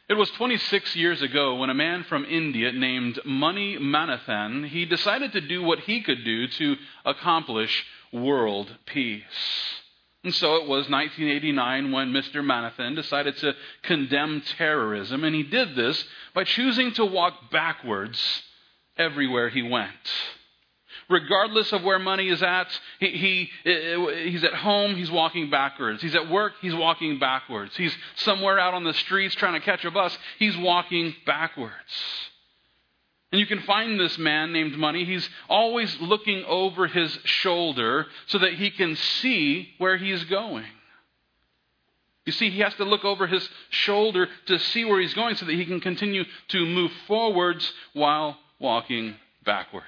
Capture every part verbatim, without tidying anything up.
It was twenty-six years ago when a man from India named Mani Manathan, he decided to do what he could do to accomplish world peace. And so it was nineteen eighty-nine when Mister Manathan decided to condemn terrorism, and he did this by choosing to walk backwards everywhere he went. Regardless of where money is at, he, he he's at home, he's walking backwards. He's at work, he's walking backwards. He's somewhere out on the streets trying to catch a bus, he's walking backwards. And you can find this man named Money. He's always looking over his shoulder so that he can see where he's going. You see, he has to look over his shoulder to see where he's going so that he can continue to move forwards while walking backwards.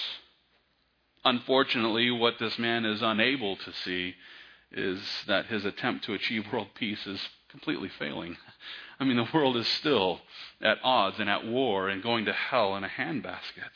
Unfortunately, what this man is unable to see is that his attempt to achieve world peace is completely failing. I mean, the world is still at odds and at war and going to hell in a handbasket.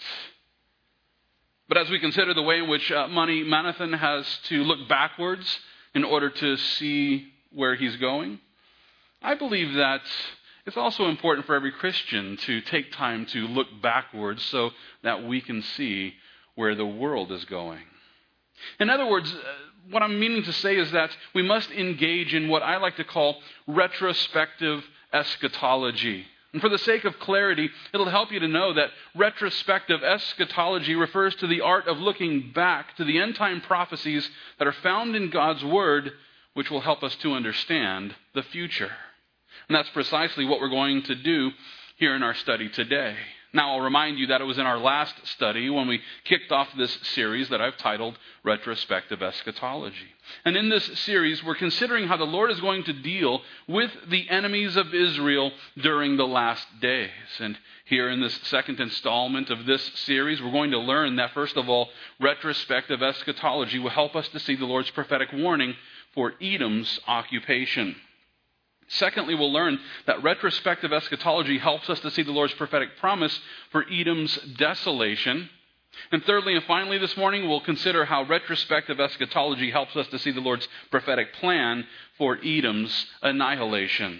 But as we consider the way in which uh, Mani Manathan has to look backwards in order to see where he's going, I believe that it's also important for every Christian to take time to look backwards so that we can see where the world is going. In other words, what I'm meaning to say is that we must engage in what I like to call retrospective eschatology. And for the sake of clarity, it'll help you to know that retrospective eschatology refers to the art of looking back to the end-time prophecies that are found in God's Word, which will help us to understand the future. And that's precisely what we're going to do here in our study today. Now, I'll remind you that it was in our last study when we kicked off this series that I've titled Retrospective Eschatology. And in this series, we're considering how the Lord is going to deal with the enemies of Israel during the last days. And here in this second installment of this series, we're going to learn that, first of all, retrospective eschatology will help us to see the Lord's prophetic warning for Edom's occupation. Secondly, we'll learn that retrospective eschatology helps us to see the Lord's prophetic promise for Edom's desolation. And thirdly and finally this morning, we'll consider how retrospective eschatology helps us to see the Lord's prophetic plan for Edom's annihilation.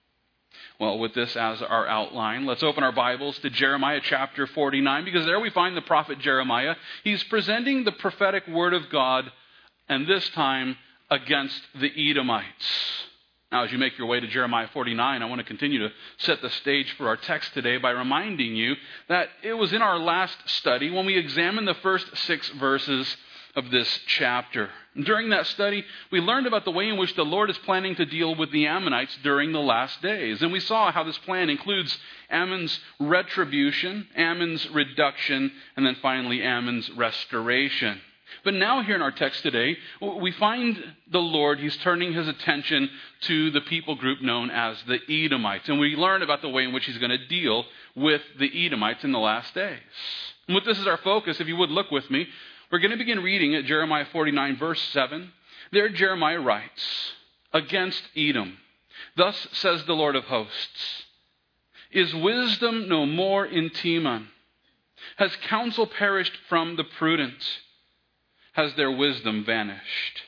Well, with this as our outline, let's open our Bibles to Jeremiah chapter forty-nine, because there we find the prophet Jeremiah. He's presenting the prophetic word of God, and this time against the Edomites. Now, as you make your way to Jeremiah forty-nine, I want to continue to set the stage for our text today by reminding you that it was in our last study when we examined the first six verses of this chapter. During that study, we learned about the way in which the Lord is planning to deal with the Ammonites during the last days. And we saw how this plan includes Ammon's retribution, Ammon's reduction, and then finally Ammon's restoration. But now here in our text today, we find the Lord, he's turning his attention to the people group known as the Edomites. And we learn about the way in which he's going to deal with the Edomites in the last days. And with this as our focus, if you would look with me, we're going to begin reading at Jeremiah forty-nine, verse seven. There Jeremiah writes, "Against Edom, thus says the Lord of hosts, is wisdom no more in Teman? Has counsel perished from the prudent? Has their wisdom vanished?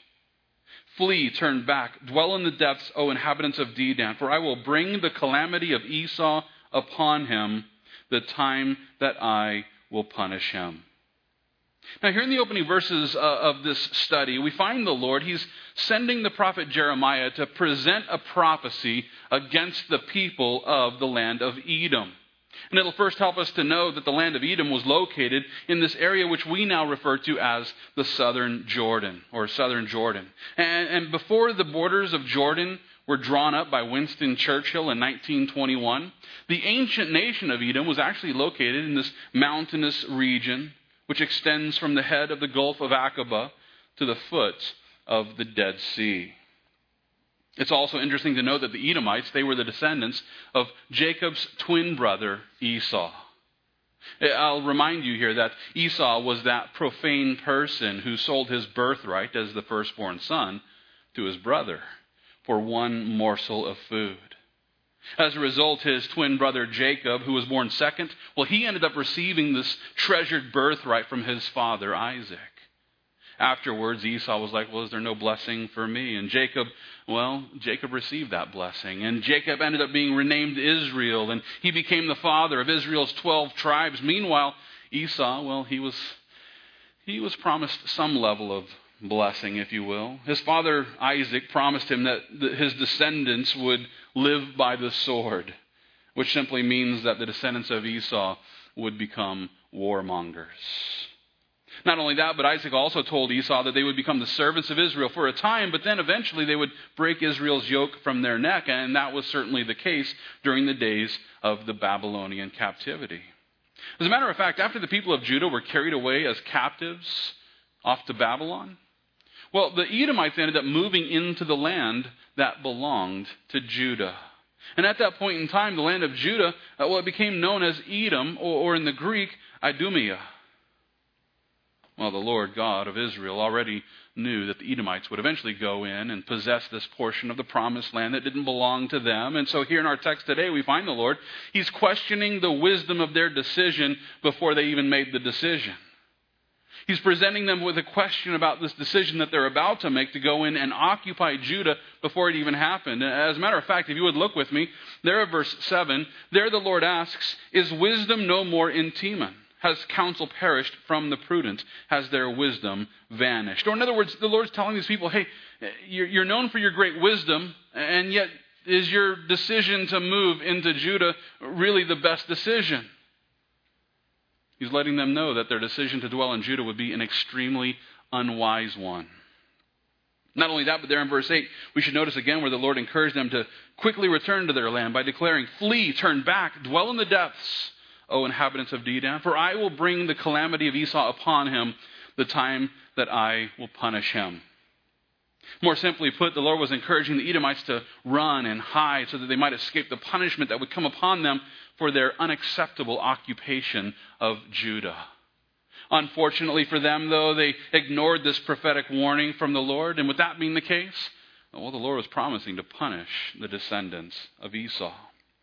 Flee, turn back, dwell in the depths, O inhabitants of Dedan, for I will bring the calamity of Esau upon him, the time that I will punish him." Now, here in the opening verses uh, of this study, we find the Lord, he's sending the prophet Jeremiah to present a prophecy against the people of the land of Edom. And it'll first help us to know that the land of Edom was located in this area which we now refer to as the southern Jordan, or southern Jordan. And, and before the borders of Jordan were drawn up by Winston Churchill in nineteen twenty-one, the ancient nation of Edom was actually located in this mountainous region, which extends from the head of the Gulf of Aqaba to the foot of the Dead Sea. It's also interesting to note that the Edomites, they were the descendants of Jacob's twin brother, Esau. I'll remind you here that Esau was that profane person who sold his birthright as the firstborn son to his brother for one morsel of food. As a result, his twin brother Jacob, who was born second, well, he ended up receiving this treasured birthright from his father Isaac. afterwards, Esau was like, well, is there no blessing for me? And Jacob, well, Jacob received that blessing. And Jacob ended up being renamed Israel, and he became the father of Israel's twelve tribes. Meanwhile, Esau, well, he was he was promised some level of blessing, if you will. His father Isaac promised him that his descendants would live by the sword, which simply means that the descendants of Esau would become warmongers. Not only that, but Isaac also told Esau that they would become the servants of Israel for a time, but then eventually they would break Israel's yoke from their neck, and that was certainly the case during the days of the Babylonian captivity. As a matter of fact, after the people of Judah were carried away as captives off to Babylon, well, the Edomites ended up moving into the land that belonged to Judah. And at that point in time, the land of Judah, uh, well, it became known as Edom, or, or in the Greek, Idumea. Well, the Lord God of Israel already knew that the Edomites would eventually go in and possess this portion of the promised land that didn't belong to them. And so here in our text today, we find the Lord, He's questioning the wisdom of their decision before they even made the decision. He's presenting them with a question about this decision that they're about to make to go in and occupy Judah before it even happened. As a matter of fact, if you would look with me, there at verse seven, there the Lord asks, is wisdom no more in Teman? Has counsel perished from the prudent? Has their wisdom vanished? Or in other words, the Lord's telling these people, hey, you're known for your great wisdom, and yet is your decision to move into Judah really the best decision? He's letting them know that their decision to dwell in Judah would be an extremely unwise one. Not only that, but there in verse eight, we should notice again where the Lord encouraged them to quickly return to their land by declaring, flee, turn back, dwell in the depths, O inhabitants of Dedan, for I will bring the calamity of Esau upon him, the time that I will punish him. More simply put, the Lord was encouraging the Edomites to run and hide so that they might escape the punishment that would come upon them for their unacceptable occupation of Judah. Unfortunately for them, though, they ignored this prophetic warning from the Lord. And with that being the case, well, the Lord was promising to punish the descendants of Esau.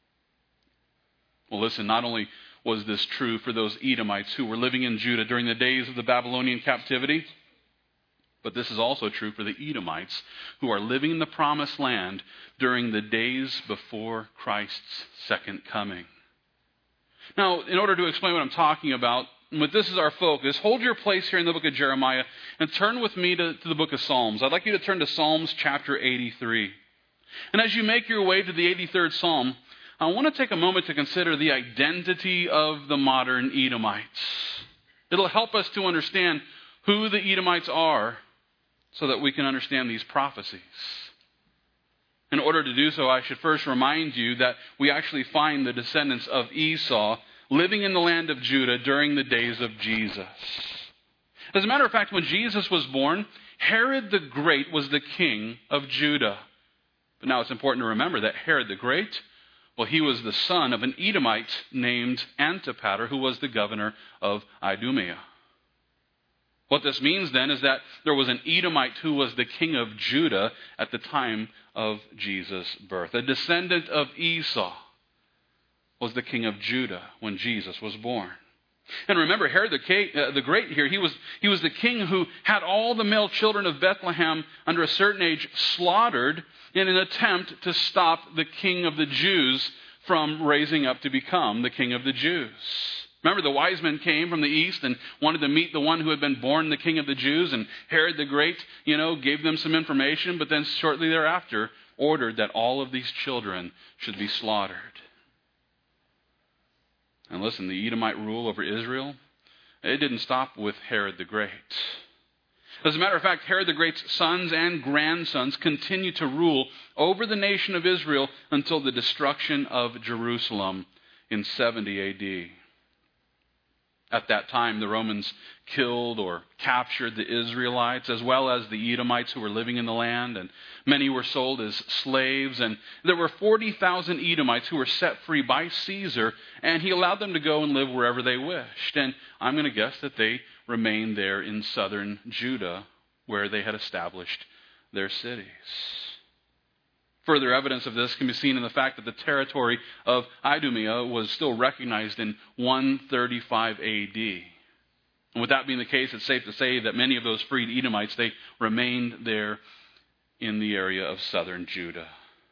Well, listen, not only was this true for those Edomites who were living in Judah during the days of the Babylonian captivity, but this is also true for the Edomites who are living in the promised land during the days before Christ's second coming. Now, in order to explain what I'm talking about, but this is our focus, hold your place here in the book of Jeremiah and turn with me to, to the book of Psalms. I'd like you to turn to Psalms chapter eighty-three. And as you make your way to the eighty-third Psalm, I want to take a moment to consider the identity of the modern Edomites. It'll help us to understand who the Edomites are so that we can understand these prophecies. In order to do so, I should first remind you that we actually find the descendants of Esau living in the land of Judah during the days of Jesus. As a matter of fact, when Jesus was born, Herod the Great was the king of Judah. But now it's important to remember that Herod the Great, well, he was the son of an Edomite named Antipater, who was the governor of Idumea. What this means then is that there was an Edomite who was the king of Judah at the time of Jesus' birth. A descendant of Esau was the king of Judah when Jesus was born. And remember, Herod the Great here, he was, he was the king who had all the male children of Bethlehem under a certain age slaughtered in an attempt to stop the king of the Jews from raising up to become the king of the Jews. Remember, the wise men came from the east and wanted to meet the one who had been born the king of the Jews, and Herod the Great, you know, gave them some information, but then shortly thereafter ordered that all of these children should be slaughtered. And listen, the Edomite rule over Israel, it didn't stop with Herod the Great. As a matter of fact, Herod the Great's sons and grandsons continued to rule over the nation of Israel until the destruction of Jerusalem in seventy A D. At that time, the Romans killed or captured the Israelites as well as the Edomites who were living in the land, and many were sold as slaves. And there were forty thousand Edomites who were set free by Caesar, and he allowed them to go and live wherever they wished. And I'm going to guess that they remained there in southern Judah, where they had established their cities. Further evidence of this can be seen in the fact that the territory of Idumea was still recognized in one thirty-five A D. And with that being the case, it's safe to say that many of those freed Edomites, they remained there in the area of southern Judah.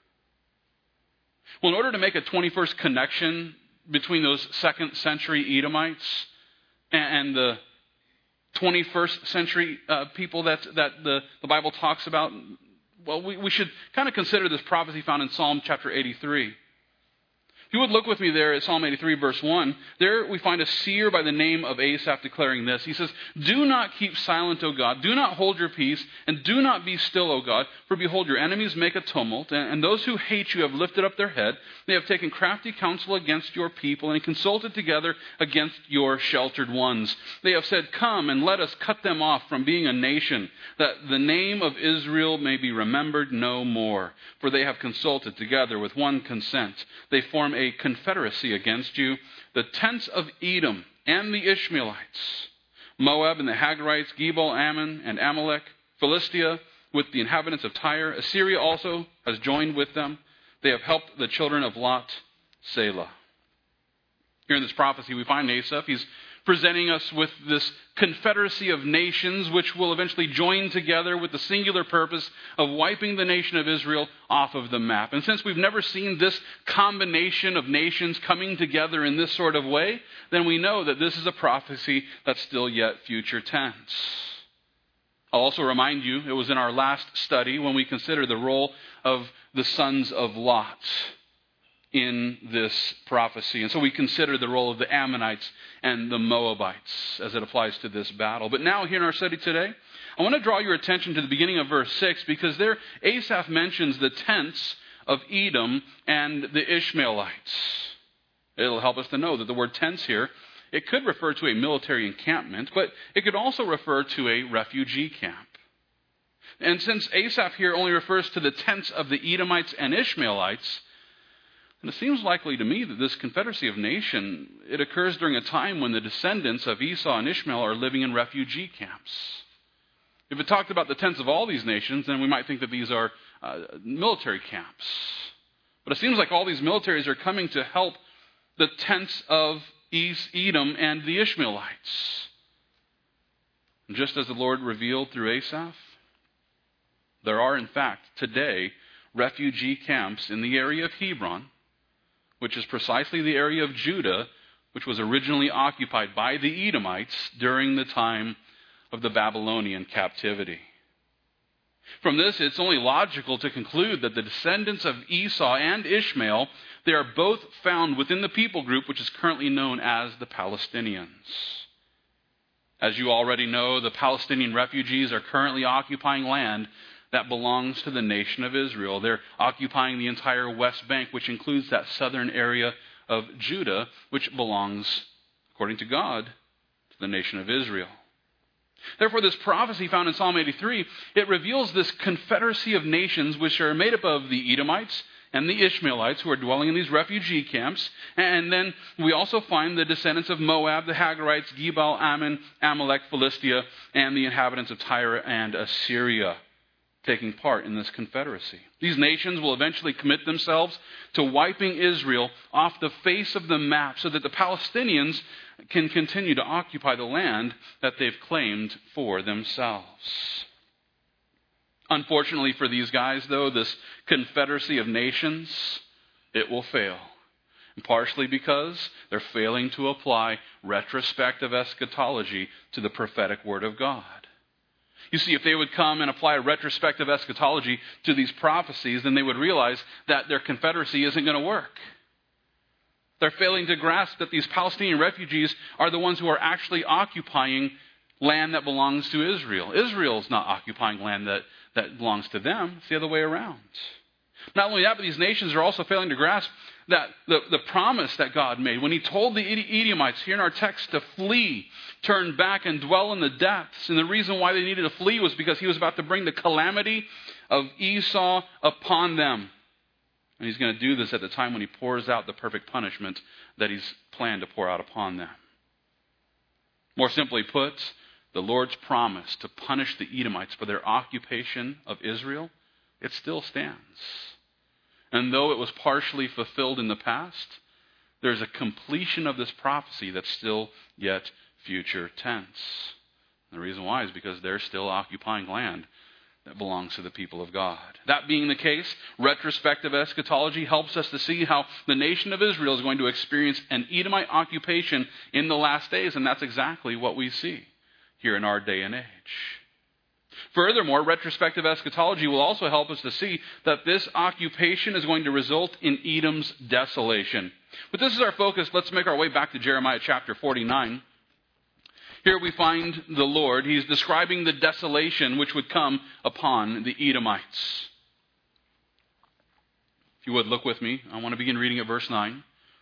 Well, in order to make a twenty-first connection between those second century Edomites and the twenty-first century uh, people that, that the, the Bible talks about, well, we, we should kind of consider this prophecy found in Psalm chapter eighty-three. If you would look with me there at Psalm eighty-three, verse one, there we find a seer by the name of Asaph declaring this. He says, "Do not keep silent, O God. Do not hold your peace, and do not be still, O God. For behold, your enemies make a tumult, and those who hate you have lifted up their head. They have taken crafty counsel against your people, and consulted together against your sheltered ones. They have said, 'Come, and let us cut them off from being a nation, that the name of Israel may be remembered no more. For they have consulted together with one consent. They form a confederacy against you, the tents of Edom and the Ishmaelites, Moab and the Hagarites, Gebal, Ammon, and Amalek, Philistia with the inhabitants of Tyre. Assyria also has joined with them. They have helped the children of Lot, Selah.'" Here in this prophecy, we find Asaph. He's presenting us with this confederacy of nations which will eventually join together with the singular purpose of wiping the nation of Israel off of the map. And since we've never seen this combination of nations coming together in this sort of way, then we know that this is a prophecy that's still yet future tense. I'll also remind you, it was in our last study when we considered the role of the sons of Lot in this prophecy. And so we consider the role of the Ammonites and the Moabites as it applies to this battle. But now here in our study today, I want to draw your attention to the beginning of verse six, because there Asaph mentions the tents of Edom and the Ishmaelites. It'll help us to know that the word tents here, it could refer to a military encampment, but it could also refer to a refugee camp. And since Asaph here only refers to the tents of the Edomites and Ishmaelites, and it seems likely to me that this confederacy of nation, it occurs during a time when the descendants of Esau and Ishmael are living in refugee camps. If it talked about the tents of all these nations, then we might think that these are uh, military camps. But it seems like all these militaries are coming to help the tents of Edom and the Ishmaelites. And just as the Lord revealed through Asaph, there are in fact today refugee camps in the area of Hebron, which is precisely the area of Judah which was originally occupied by the Edomites during the time of the Babylonian captivity. From this, it's only logical to conclude that the descendants of Esau and Ishmael, they are both found within the people group which is currently known as the Palestinians. As you already know, the Palestinian refugees are currently occupying land that belongs to the nation of Israel. They're occupying the entire West Bank, which includes that southern area of Judah, which belongs, according to God, to the nation of Israel. Therefore, this prophecy found in Psalm eighty-three, it reveals this confederacy of nations which are made up of the Edomites and the Ishmaelites who are dwelling in these refugee camps. And then we also find the descendants of Moab, the Hagarites, Gebal, Ammon, Amalek, Philistia, and the inhabitants of Tyre and Assyria taking part in this confederacy. These nations will eventually commit themselves to wiping Israel off the face of the map so that the Palestinians can continue to occupy the land that they've claimed for themselves. Unfortunately for these guys, though, this confederacy of nations, it will fail. And partially because they're failing to apply retrospective eschatology to the prophetic word of God. You see, if they would come and apply a retrospective eschatology to these prophecies, then they would realize that their confederacy isn't going to work. They're failing to grasp that these Palestinian refugees are the ones who are actually occupying land that belongs to Israel. Israel's not occupying land that, that belongs to them. It's the other way around. Not only that, but these nations are also failing to grasp that the, the promise that God made when he told the Edomites here in our text to flee, turn back and dwell in the depths. And the reason why they needed to flee was because he was about to bring the calamity of Esau upon them. And he's going to do this at the time when he pours out the perfect punishment that he's planned to pour out upon them. More simply put, the Lord's promise to punish the Edomites for their occupation of Israel, it still stands. And though it was partially fulfilled in the past, there's a completion of this prophecy that's still yet future tense. The reason why is because they're still occupying land that belongs to the people of God. That being the case, retrospective eschatology helps us to see how the nation of Israel is going to experience an Edomite occupation in the last days, and that's exactly what we see here in our day and age. Furthermore, retrospective eschatology will also help us to see that this occupation is going to result in Edom's desolation. But this is our focus. Let's make our way back to Jeremiah chapter forty-nine. Here we find the Lord. He's describing the desolation which would come upon the Edomites. If you would, look with me. I want to begin reading at verse nine.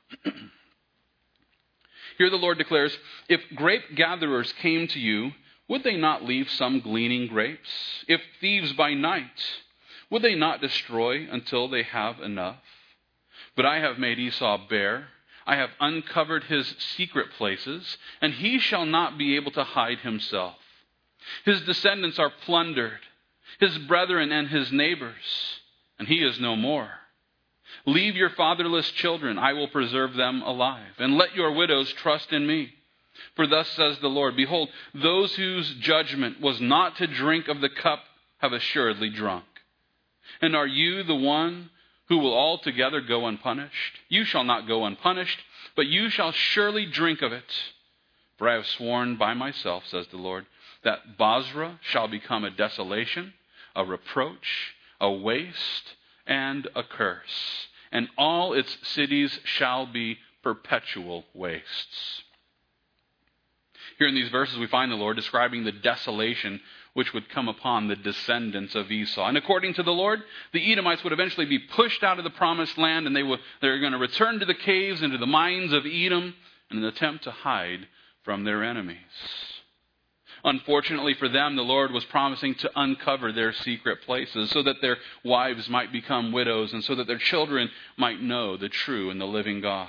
Here the Lord declares, "If grape gatherers came to you, would they not leave some gleaning grapes? If thieves by night, would they not destroy until they have enough? But I have made Esau bare. I have uncovered his secret places, and he shall not be able to hide himself. His descendants are plundered, his brethren and his neighbors, and he is no more. Leave your fatherless children, I will preserve them alive, and let your widows trust in me. For thus says the Lord, behold, those whose judgment was not to drink of the cup have assuredly drunk. And are you the one who will altogether go unpunished? You shall not go unpunished, but you shall surely drink of it. For I have sworn by myself, says the Lord, that Bozrah shall become a desolation, a reproach, a waste, and a curse. And all its cities shall be perpetual wastes." Here in these verses, we find the Lord describing the desolation which would come upon the descendants of Esau. And according to the Lord, the Edomites would eventually be pushed out of the promised land, and they would, they're going to return to the caves and to the mines of Edom in an attempt to hide from their enemies. Unfortunately for them, the Lord was promising to uncover their secret places so that their wives might become widows and so that their children might know the true and the living God.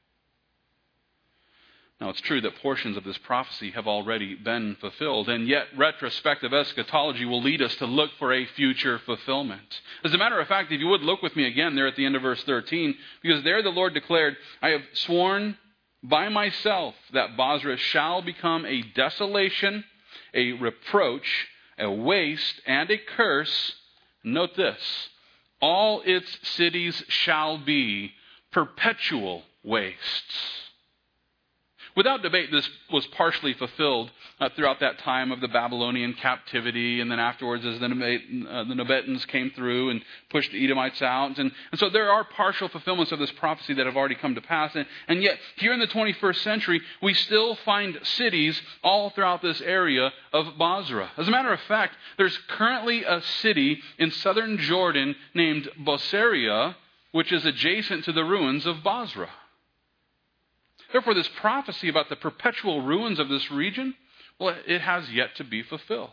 Now, it's true that portions of this prophecy have already been fulfilled, and yet retrospective eschatology will lead us to look for a future fulfillment. As a matter of fact, if you would look with me again there at the end of verse thirteen, because there the Lord declared, "I have sworn by myself that Bozrah shall become a desolation, a reproach, a waste, and a curse." Note this, "all its cities shall be perpetual wastes." Without debate, this was partially fulfilled uh, throughout that time of the Babylonian captivity, and then afterwards as the, uh, the Nabetans came through and pushed the Edomites out. And, and so there are partial fulfillments of this prophecy that have already come to pass. And, and yet, here in the twenty-first century, we still find cities all throughout this area of Bozrah. As a matter of fact, there's currently a city in southern Jordan named Bosera, which is adjacent to the ruins of Bozrah. Therefore, this prophecy about the perpetual ruins of this region, well, it has yet to be fulfilled.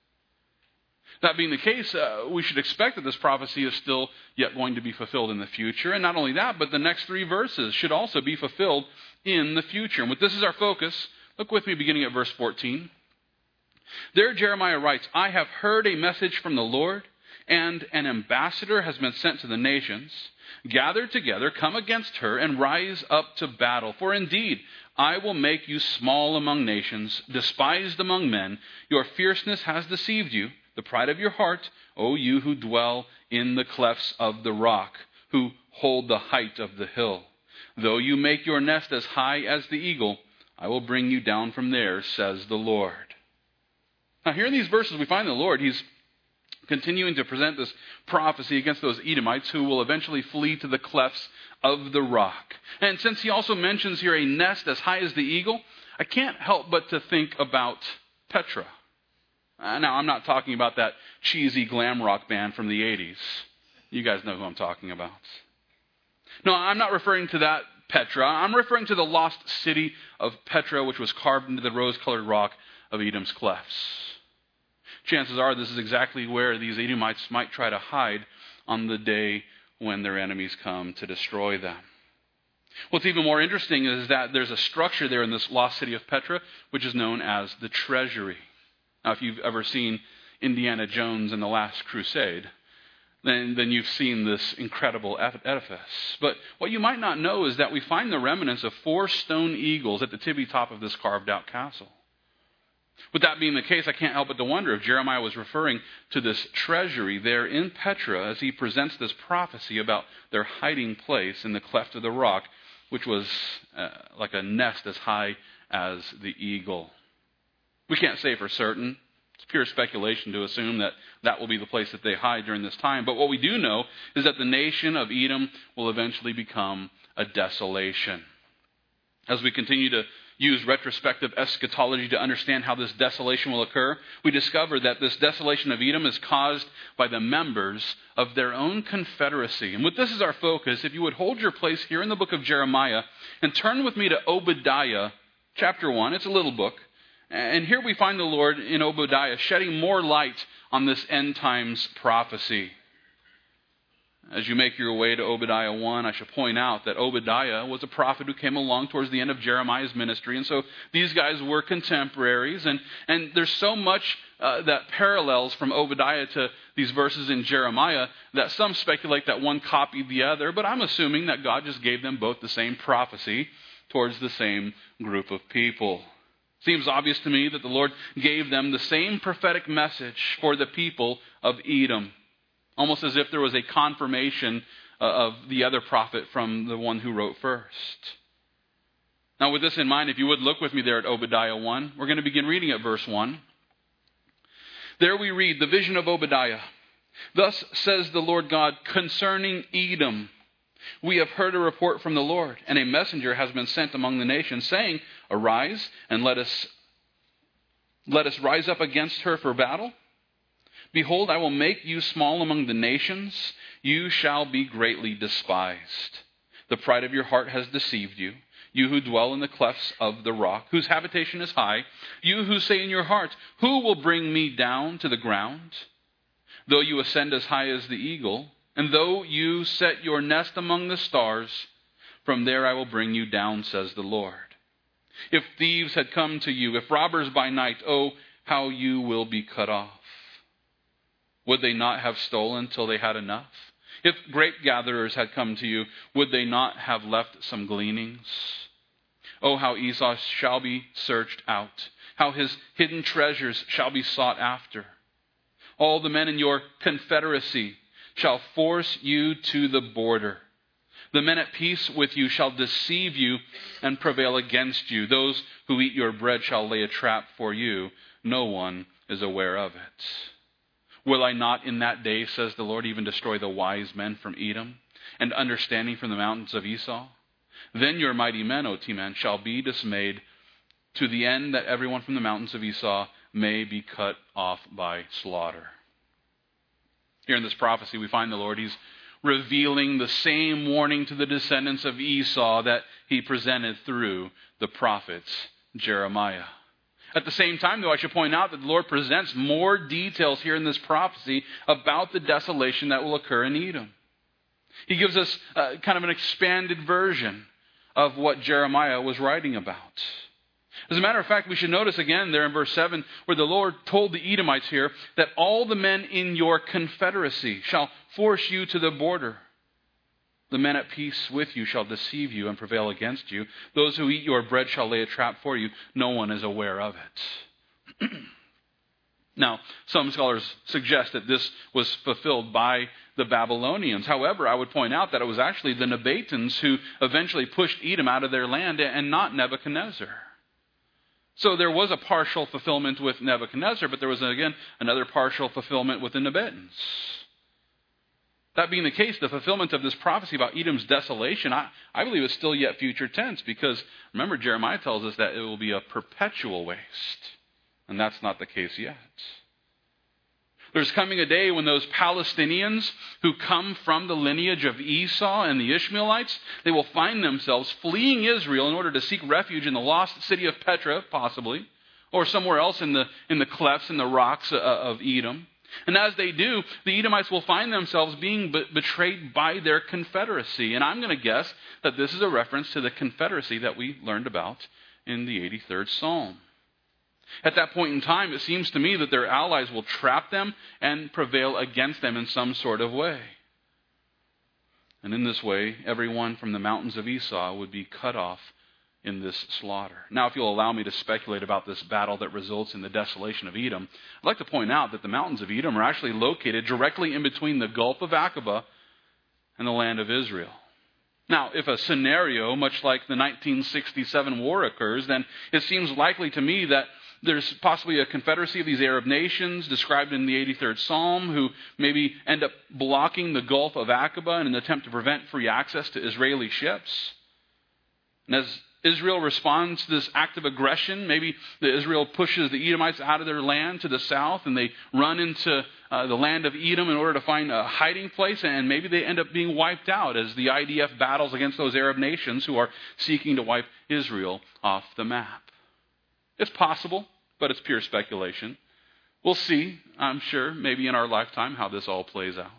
That being the case, uh, we should expect that this prophecy is still yet going to be fulfilled in the future. And not only that, but the next three verses should also be fulfilled in the future. And with this as our focus, look with me beginning at verse fourteen. There Jeremiah writes, "I have heard a message from the Lord, and an ambassador has been sent to the nations. Gather together, come against her, and rise up to battle. For indeed, I will make you small among nations, despised among men. Your fierceness has deceived you, the pride of your heart, O you who dwell in the clefts of the rock, who hold the height of the hill. Though you make your nest as high as the eagle, I will bring you down from there, says the Lord." Now here in these verses, we find the Lord, He's continuing to present this prophecy against those Edomites who will eventually flee to the clefts of the rock. And since he also mentions here a nest as high as the eagle, I can't help but to think about Petra. Uh, now, I'm not talking about that cheesy glam rock band from the eighties. You guys know who I'm talking about. No, I'm not referring to that Petra. I'm referring to the lost city of Petra, which was carved into the rose-colored rock of Edom's clefts. Chances are this is exactly where these Edomites might try to hide on the day when their enemies come to destroy them. What's even more interesting is that there's a structure there in this lost city of Petra, which is known as the Treasury. Now, if you've ever seen Indiana Jones and the Last Crusade, then, then you've seen this incredible edifice. But what you might not know is that we find the remnants of four stone eagles at the tippy top of this carved-out castle. With that being the case, I can't help but to wonder if Jeremiah was referring to this treasury there in Petra as he presents this prophecy about their hiding place in the cleft of the rock, which was uh, like a nest as high as the eagle. We can't say for certain. It's pure speculation to assume that that will be the place that they hide during this time. But what we do know is that the nation of Edom will eventually become a desolation. As we continue to use retrospective eschatology to understand how this desolation will occur, we discover that this desolation of Edom is caused by the members of their own confederacy. And with this as our focus, if you would hold your place here in the book of Jeremiah and turn with me to Obadiah chapter one. It's a little book. And here we find the Lord in Obadiah shedding more light on this end times prophecy. As you make your way to Obadiah one, I should point out that Obadiah was a prophet who came along towards the end of Jeremiah's ministry. And so these guys were contemporaries. And, and there's so much uh, that parallels from Obadiah to these verses in Jeremiah that some speculate that one copied the other. But I'm assuming that God just gave them both the same prophecy towards the same group of people. Seems obvious to me that the Lord gave them the same prophetic message for the people of Edom. Almost as if there was a confirmation of the other prophet from the one who wrote first. Now with this in mind, if you would look with me there at Obadiah one, we're going to begin reading at verse one. There we read the vision of Obadiah. Thus says the Lord God concerning Edom. We have heard a report from the Lord, and a messenger has been sent among the nations, saying, Arise, and let us, let us rise up against her for battle. Behold, I will make you small among the nations. You shall be greatly despised. The pride of your heart has deceived you. You who dwell in the clefts of the rock, whose habitation is high. You who say in your heart, Who will bring me down to the ground? Though you ascend as high as the eagle, and though you set your nest among the stars, from there I will bring you down, says the Lord. If thieves had come to you, if robbers by night, oh, how you will be cut off. Would they not have stolen till they had enough? If grape gatherers had come to you, would they not have left some gleanings? Oh, how Esau shall be searched out, how his hidden treasures shall be sought after. All the men in your confederacy shall force you to the border. The men at peace with you shall deceive you and prevail against you. Those who eat your bread shall lay a trap for you. No one is aware of it. Will I not in that day, says the Lord, even destroy the wise men from Edom and understanding from the mountains of Esau? Then your mighty men, O Teman, shall be dismayed to the end that everyone from the mountains of Esau may be cut off by slaughter. Here in this prophecy, we find the Lord, He's revealing the same warning to the descendants of Esau that He presented through the prophet Jeremiah. At the same time, though, I should point out that the Lord presents more details here in this prophecy about the desolation that will occur in Edom. He gives us uh, kind of an expanded version of what Jeremiah was writing about. As a matter of fact, we should notice again there in verse seven where the Lord told the Edomites here that all the men in your confederacy shall force you to the border. The men at peace with you shall deceive you and prevail against you. Those who eat your bread shall lay a trap for you. No one is aware of it. Now, some scholars suggest that this was fulfilled by the Babylonians. However, I would point out that it was actually the Nabateans who eventually pushed Edom out of their land and not Nebuchadnezzar. So there was a partial fulfillment with Nebuchadnezzar, but there was, again, another partial fulfillment with the Nabateans. That being the case, the fulfillment of this prophecy about Edom's desolation, I, I believe is still yet future tense, because remember, Jeremiah tells us that it will be a perpetual waste. And that's not the case yet. There's coming a day when those Palestinians who come from the lineage of Esau and the Ishmaelites, they will find themselves fleeing Israel in order to seek refuge in the lost city of Petra, possibly, or somewhere else in the, in the clefts and the rocks of Edom. And as they do, the Edomites will find themselves being be- betrayed by their confederacy. And I'm going to guess that this is a reference to the confederacy that we learned about in the eighty-third Psalm. At that point in time, it seems to me that their allies will trap them and prevail against them in some sort of way. And in this way, everyone from the mountains of Esau would be cut off in this slaughter. Now, if you'll allow me to speculate about this battle that results in the desolation of Edom, I'd like to point out that the mountains of Edom are actually located directly in between the Gulf of Aqaba and the land of Israel. Now, if a scenario much like the nineteen sixty-seven war occurs, then it seems likely to me that there's possibly a confederacy of these Arab nations described in the eighty-third Psalm who maybe end up blocking the Gulf of Aqaba in an attempt to prevent free access to Israeli ships. And as Israel responds to this act of aggression, maybe the Israel pushes the Edomites out of their land to the south and they run into uh, the land of Edom in order to find a hiding place, and maybe they end up being wiped out as the I D F battles against those Arab nations who are seeking to wipe Israel off the map. It's possible, but it's pure speculation. We'll see, I'm sure, maybe in our lifetime, how this all plays out.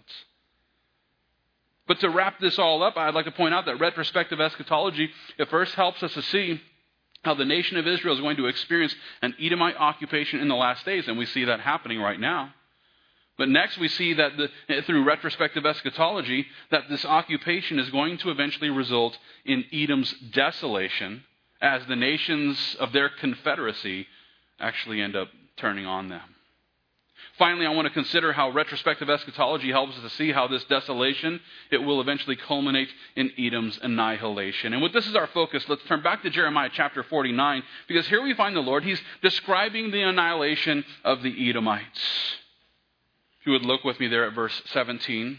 But to wrap this all up, I'd like to point out that retrospective eschatology, it first helps us to see how the nation of Israel is going to experience an Edomite occupation in the last days, and we see that happening right now. But next we see that the, through retrospective eschatology, that this occupation is going to eventually result in Edom's desolation as the nations of their confederacy actually end up turning on them. Finally, I want to consider how retrospective eschatology helps us to see how this desolation, it will eventually culminate in Edom's annihilation. And with this as our focus, let's turn back to Jeremiah chapter forty-nine, because here we find the Lord, He's describing the annihilation of the Edomites. If you would look with me there at verse seventeen.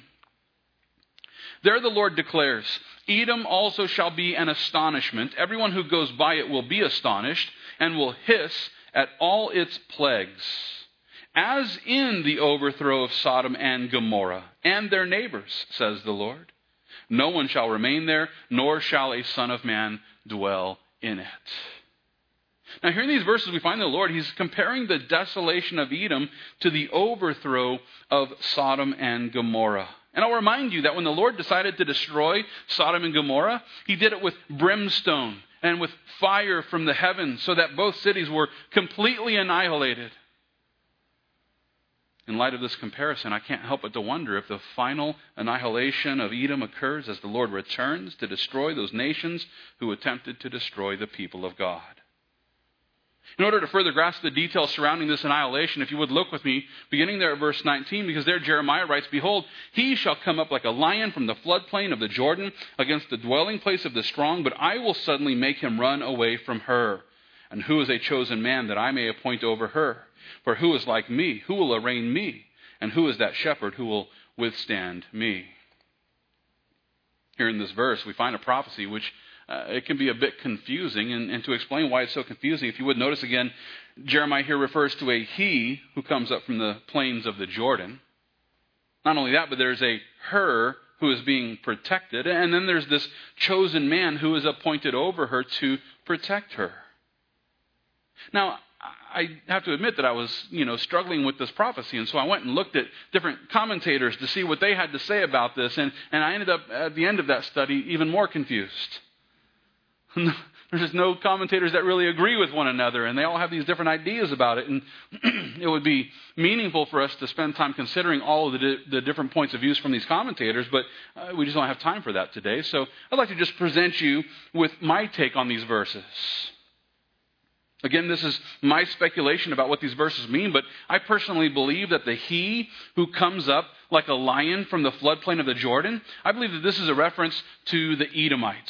There the Lord declares, Edom also shall be an astonishment. Everyone who goes by it will be astonished and will hiss at all its plagues, as in the overthrow of Sodom and Gomorrah and their neighbors, says the Lord. No one shall remain there, nor shall a son of man dwell in it. Now here in these verses we find the Lord, He's comparing the desolation of Edom to the overthrow of Sodom and Gomorrah. And I'll remind you that when the Lord decided to destroy Sodom and Gomorrah, He did it with brimstone and with fire from the heavens, so that both cities were completely annihilated. In light of this comparison, I can't help but to wonder if the final annihilation of Edom occurs as the Lord returns to destroy those nations who attempted to destroy the people of God. In order to further grasp the details surrounding this annihilation, if you would look with me, beginning there at verse nineteen, because there Jeremiah writes, Behold, he shall come up like a lion from the floodplain of the Jordan against the dwelling place of the strong, but I will suddenly make him run away from her. And who is a chosen man that I may appoint over her? For who is like me? Who will arraign me? And who is that shepherd who will withstand me? Here in this verse, we find a prophecy which uh, it can be a bit confusing. And, and to explain why it's so confusing, if you would notice again, Jeremiah here refers to a he who comes up from the plains of the Jordan. Not only that, but there's a her who is being protected. And then there's this chosen man who is appointed over her to protect her. Now, I have to admit that I was, you know, struggling with this prophecy. And so I went and looked at different commentators to see what they had to say about this. And, and I ended up, at the end of that study, even more confused. There's just no commentators that really agree with one another. And they all have these different ideas about it. And it would be meaningful for us to spend time considering all of the, di- the different points of views from these commentators. But uh, we just don't have time for that today. So I'd like to just present you with my take on these verses. Again, this is my speculation about what these verses mean, but I personally believe that the he who comes up like a lion from the floodplain of the Jordan, I believe that this is a reference to the Edomites.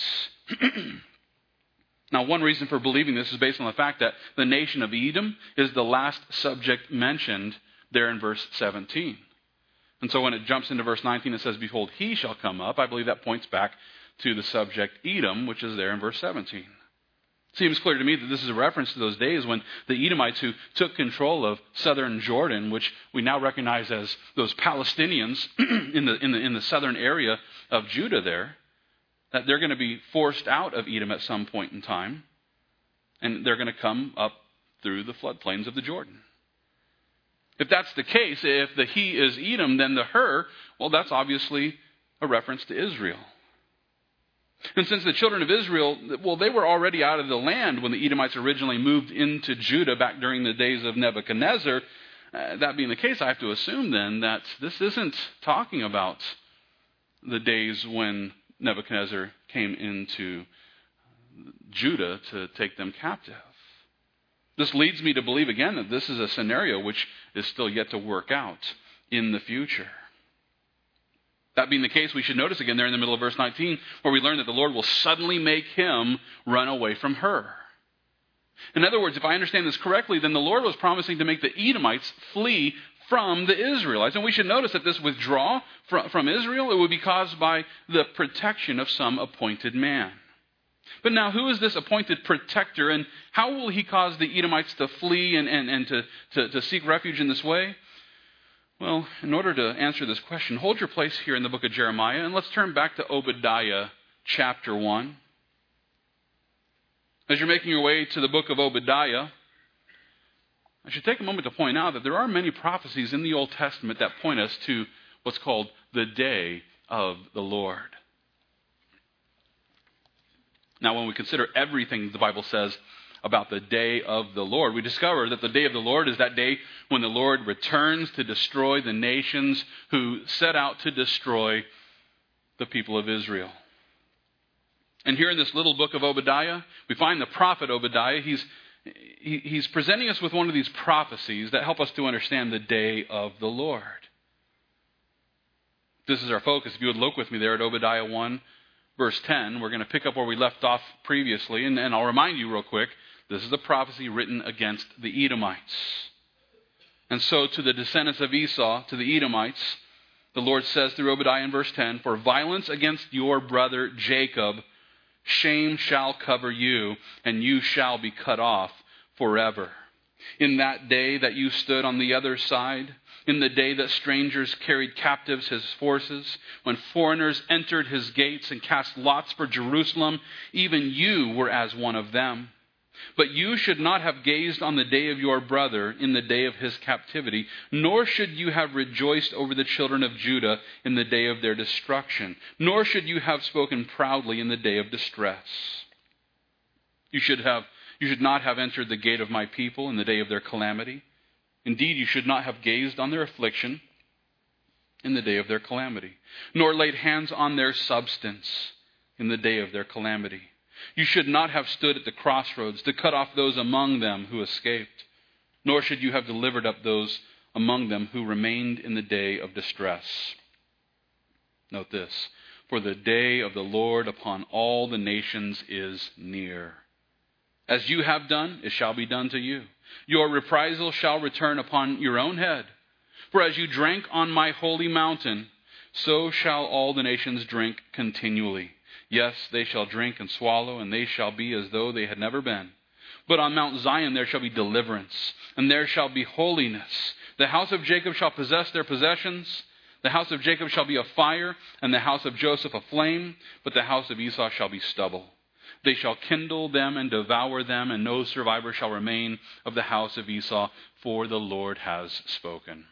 Now, one reason for believing this is based on the fact that the nation of Edom is the last subject mentioned there in verse seventeen. And so when it jumps into verse nineteen, it says, Behold, he shall come up. I believe that points back to the subject Edom, which is there in verse seventeen. It seems clear to me that this is a reference to those days when the Edomites who took control of southern Jordan, which we now recognize as those Palestinians in the, in the, in the southern area of Judah there, that they're going to be forced out of Edom at some point in time, and they're going to come up through the floodplains of the Jordan. If that's the case, if the he is Edom, then the her, well, that's obviously a reference to Israel. And since the children of Israel, well, they were already out of the land when the Edomites originally moved into Judah back during the days of Nebuchadnezzar, uh, that being the case, I have to assume then that this isn't talking about the days when Nebuchadnezzar came into Judah to take them captive. This leads me to believe again that this is a scenario which is still yet to work out in the future. That being the case, we should notice again there in the middle of verse nineteen, where we learn that the Lord will suddenly make him run away from her. In other words, if I understand this correctly, then the Lord was promising to make the Edomites flee from the Israelites. And we should notice that this withdrawal from Israel, it would be caused by the protection of some appointed man. But now, who is this appointed protector, and how will he cause the Edomites to flee and, and, and to, to, to seek refuge in this way? Well, in order to answer this question, hold your place here in the book of Jeremiah, and let's turn back to Obadiah chapter one. As you're making your way to the book of Obadiah, I should take a moment to point out that there are many prophecies in the Old Testament that point us to what's called the day of the Lord. Now, when we consider everything the Bible says about the day of the Lord, we discover that the day of the Lord is that day when the Lord returns to destroy the nations who set out to destroy the people of Israel. And here in this little book of Obadiah, we find the prophet Obadiah. He's, he, he's presenting us with one of these prophecies that help us to understand the day of the Lord. This is our focus. If you would look with me there at Obadiah one, verse ten, we're going to pick up where we left off previously. And, and I'll remind you real quick, this is a prophecy written against the Edomites. And so to the descendants of Esau, to the Edomites, the Lord says through Obadiah in verse ten, "For violence against your brother Jacob, shame shall cover you, and you shall be cut off forever. In that day that you stood on the other side, in the day that strangers carried captives his forces, when foreigners entered his gates and cast lots for Jerusalem, even you were as one of them. But you should not have gazed on the day of your brother in the day of his captivity, nor should you have rejoiced over the children of Judah in the day of their destruction, nor should you have spoken proudly in the day of distress. You should have, you should not have entered the gate of my people in the day of their calamity. Indeed, you should not have gazed on their affliction in the day of their calamity, nor laid hands on their substance in the day of their calamity. You should not have stood at the crossroads to cut off those among them who escaped, nor should you have delivered up those among them who remained in the day of distress." Note this, "For the day of the Lord upon all the nations is near. As you have done, it shall be done to you. Your reprisal shall return upon your own head. For as you drank on my holy mountain, so shall all the nations drink continually. Yes, they shall drink and swallow, and they shall be as though they had never been. But on Mount Zion there shall be deliverance, and there shall be holiness. The house of Jacob shall possess their possessions. The house of Jacob shall be a fire, and the house of Joseph a flame, but the house of Esau shall be stubble. They shall kindle them and devour them, and no survivor shall remain of the house of Esau, for the Lord has spoken."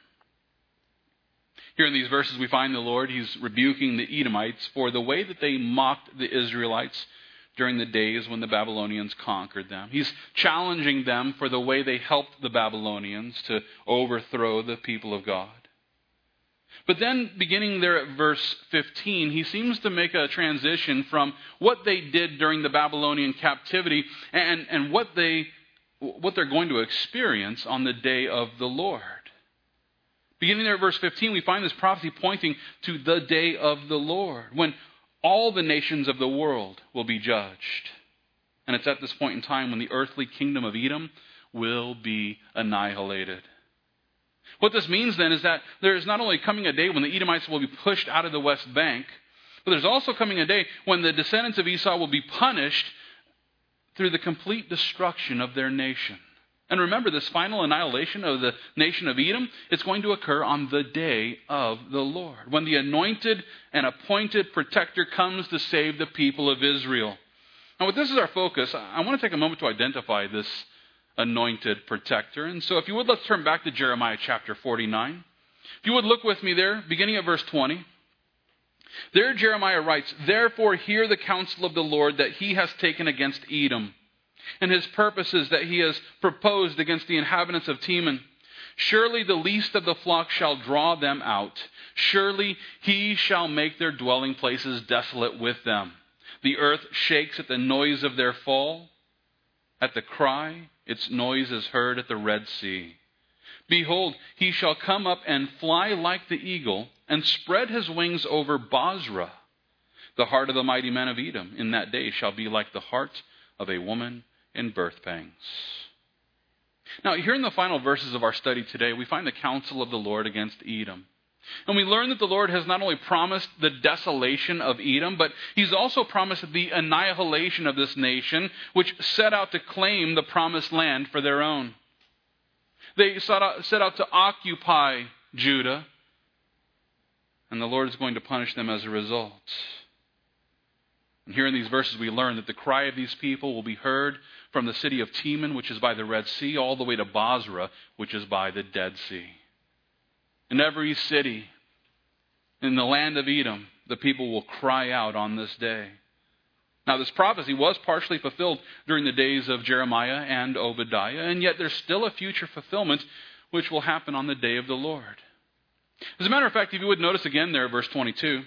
Here in these verses we find the Lord, he's rebuking the Edomites for the way that they mocked the Israelites during the days when the Babylonians conquered them. He's challenging them for the way they helped the Babylonians to overthrow the people of God. But then, beginning there at verse fifteen, he seems to make a transition from what they did during the Babylonian captivity and, and what, they, what they're going to experience on the day of the Lord. Beginning there at verse fifteen, we find this prophecy pointing to the day of the Lord, when all the nations of the world will be judged. And it's at this point in time when the earthly kingdom of Edom will be annihilated. What this means then is that there is not only coming a day when the Edomites will be pushed out of the West Bank, but there's also coming a day when the descendants of Esau will be punished through the complete destruction of their nation. And remember, this final annihilation of the nation of Edom, it's going to occur on the day of the Lord, when the anointed and appointed protector comes to save the people of Israel. Now, with this as our focus, I want to take a moment to identify this anointed protector. And so if you would, let's turn back to Jeremiah chapter forty-nine. If you would look with me there, beginning at verse twenty. There Jeremiah writes, "Therefore hear the counsel of the Lord that he has taken against Edom, and his purposes that he has proposed against the inhabitants of Teman. Surely the least of the flock shall draw them out. Surely he shall make their dwelling places desolate with them. The earth shakes at the noise of their fall. At the cry, its noise is heard at the Red Sea. Behold, he shall come up and fly like the eagle, and spread his wings over Basra. The heart of the mighty men of Edom in that day shall be like the heart of a woman in birth pangs. Now, here in the final verses of our study today, we find the counsel of the Lord against Edom. And we learn that the Lord has not only promised the desolation of Edom, but he's also promised the annihilation of this nation, which set out to claim the promised land for their own. They set out, set out to occupy Judah, and the Lord is going to punish them as a result. And here in these verses we learn that the cry of these people will be heard from the city of Teman, which is by the Red Sea, all the way to Basra, which is by the Dead Sea. In every city in the land of Edom, the people will cry out on this day. Now, this prophecy was partially fulfilled during the days of Jeremiah and Obadiah, and yet there's still a future fulfillment which will happen on the day of the Lord. As a matter of fact, if you would notice again there, verse twenty-two,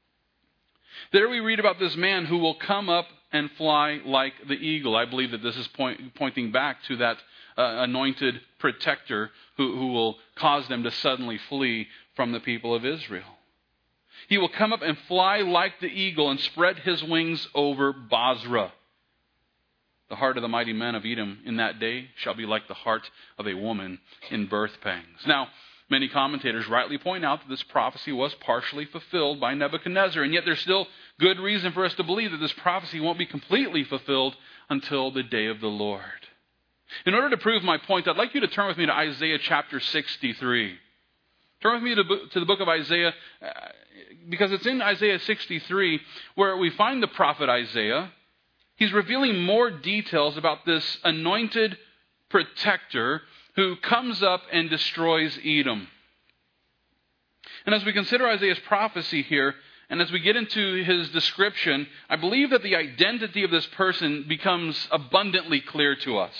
there we read about this man who will come up and fly like the eagle. I believe that this is point, pointing back to that uh, anointed protector who, who will cause them to suddenly flee from the people of Israel. He will come up and fly like the eagle and spread his wings over Basra. The heart of the mighty men of Edom in that day shall be like the heart of a woman in birth pangs. Now, many commentators rightly point out that this prophecy was partially fulfilled by Nebuchadnezzar, and yet there's still good reason for us to believe that this prophecy won't be completely fulfilled until the day of the Lord. In order to prove my point, I'd like you to turn with me to Isaiah chapter sixty-three. Turn with me to the book of Isaiah, because it's in Isaiah sixty-three where we find the prophet Isaiah. He's revealing more details about this anointed protector who comes up and destroys Edom. And as we consider Isaiah's prophecy here, and as we get into his description, I believe that the identity of this person becomes abundantly clear to us.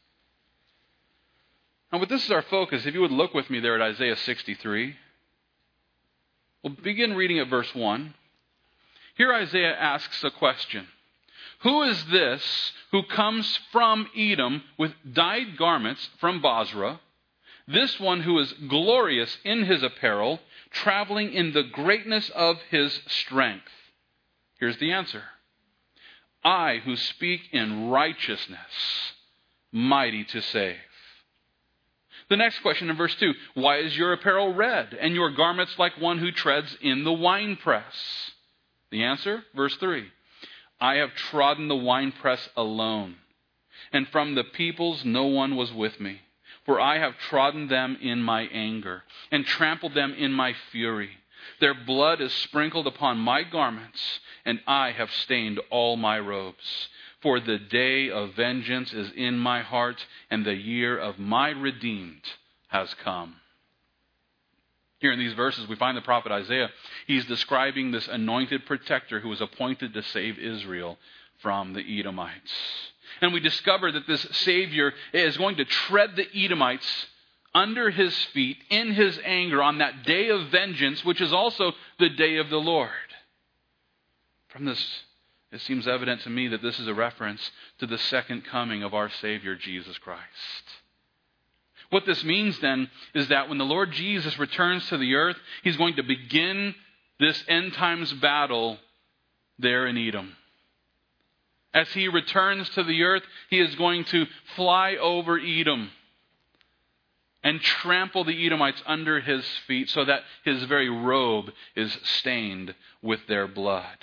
Now, but this is our focus. If you would look with me there at Isaiah sixty-three, we'll begin reading at verse one. Here Isaiah asks a question. Who is this who comes from Edom with dyed garments from Basra? This one who is glorious in his apparel, traveling in the greatness of his strength. Here's the answer. I who speak in righteousness, mighty to save. The next question in verse two. Why is your apparel red and your garments like one who treads in the winepress? The answer, verse three. I have trodden the winepress alone, and from the peoples no one was with me. For I have trodden them in my anger, and trampled them in my fury. Their blood is sprinkled upon my garments, and I have stained all my robes. For the day of vengeance is in my heart, and the year of my redeemed has come. Here in these verses, we find the prophet Isaiah. He's describing this anointed protector who was appointed to save Israel from the Edomites. And we discover that this Savior is going to tread the Edomites under his feet in his anger on that day of vengeance, which is also the day of the Lord. From this, it seems evident to me that this is a reference to the second coming of our Savior, Jesus Christ. What this means then is that when the Lord Jesus returns to the earth, he's going to begin this end times battle there in Edom. As he returns to the earth, he is going to fly over Edom and trample the Edomites under his feet so that his very robe is stained with their blood.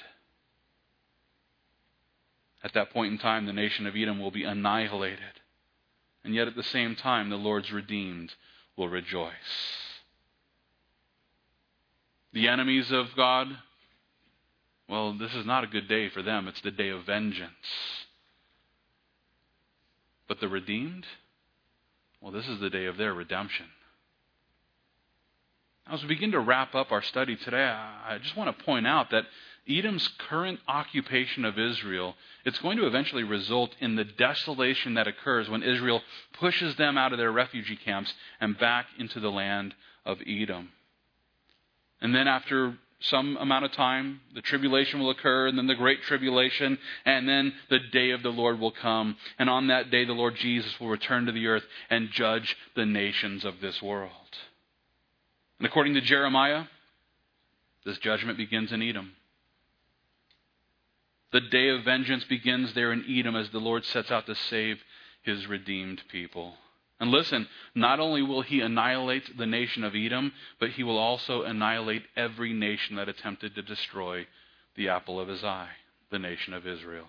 At that point in time, the nation of Edom will be annihilated. And yet at the same time, the Lord's redeemed will rejoice. The enemies of God, well, this is not a good day for them. It's the day of vengeance. But the redeemed, well, this is the day of their redemption. As we begin to wrap up our study today, I just want to point out that Edom's current occupation of Israel, it's going to eventually result in the desolation that occurs when Israel pushes them out of their refugee camps and back into the land of Edom. And then after some amount of time. The tribulation will occur, and then the great tribulation, and then the day of the Lord will come. And on that day, the Lord Jesus will return to the earth and judge the nations of this world. And according to Jeremiah, this judgment begins in Edom. The day of vengeance begins there in Edom as the Lord sets out to save his redeemed people. And listen, not only will he annihilate the nation of Edom, but he will also annihilate every nation that attempted to destroy the apple of his eye, the nation of Israel.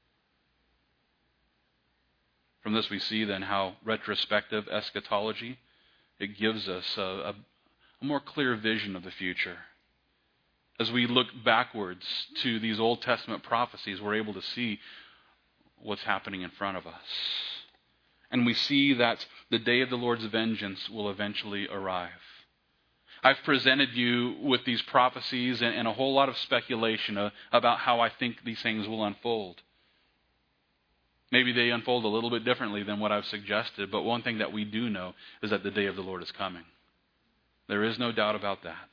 From this we see then how retrospective eschatology, it gives us a, a, a more clear vision of the future. As we look backwards to these Old Testament prophecies, we're able to see what's happening in front of us. And we see that the day of the Lord's vengeance will eventually arrive. I've presented you with these prophecies and, and a whole lot of speculation uh, about how I think these things will unfold. Maybe they unfold a little bit differently than what I've suggested, but one thing that we do know is that the day of the Lord is coming. There is no doubt about that.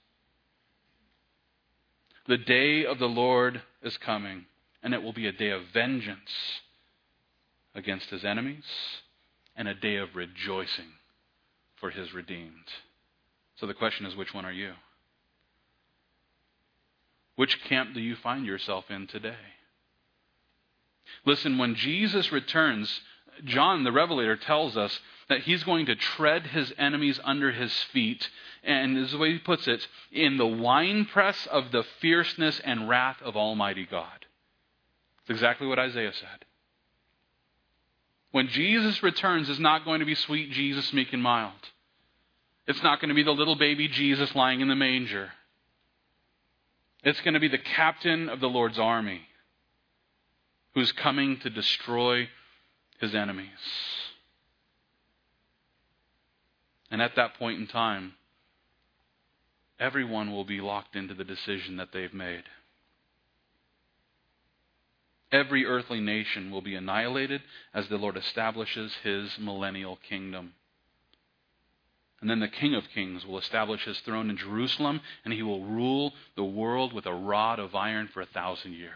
The day of the Lord is coming, and it will be a day of vengeance against his enemies and a day of rejoicing for his redeemed. So the question is, which one are you? Which camp do you find yourself in today? Listen, when Jesus returns, John the Revelator tells us that he's going to tread his enemies under his feet, and this is the way he puts it, in the winepress of the fierceness and wrath of Almighty God. It's exactly what Isaiah said. When Jesus returns, it's not going to be sweet Jesus, meek and mild. It's not going to be the little baby Jesus lying in the manger. It's going to be the captain of the Lord's army who's coming to destroy his enemies. And at that point in time, everyone will be locked into the decision that they've made. Every earthly nation will be annihilated as the Lord establishes his millennial kingdom. And then the King of Kings will establish his throne in Jerusalem, and he will rule the world with a rod of iron for a thousand years.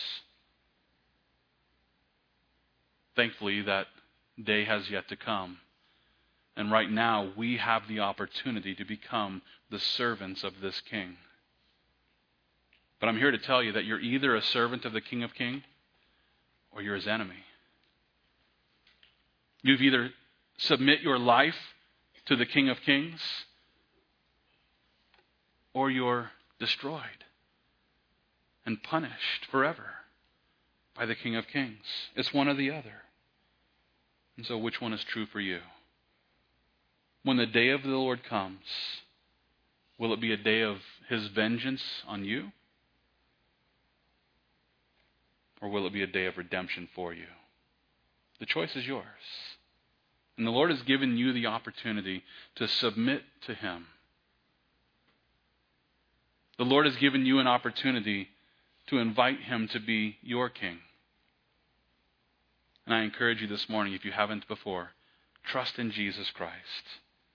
Thankfully, that day has yet to come. And right now, we have the opportunity to become the servants of this King. But I'm here to tell you that you're either a servant of the King of Kings or you're his enemy. You've either submit your life to the King of Kings or you're destroyed and punished forever by the King of Kings. It's one or the other. And so which one is true for you? When the day of the Lord comes, will it be a day of his vengeance on you? Or will it be a day of redemption for you? The choice is yours. And the Lord has given you the opportunity to submit to him. The Lord has given you an opportunity to invite him to be your king. And I encourage you this morning, if you haven't before, trust in Jesus Christ.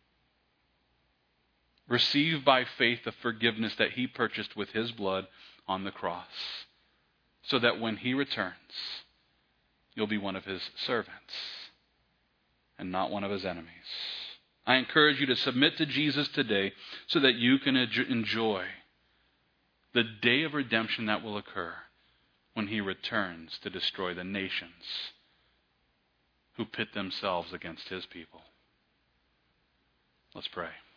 Receive by faith the forgiveness that he purchased with his blood on the cross, so that when he returns, you'll be one of his servants and not one of his enemies. I encourage you to submit to Jesus today so that you can enjoy the day of redemption that will occur when he returns to destroy the nations who pit themselves against his people. Let's pray.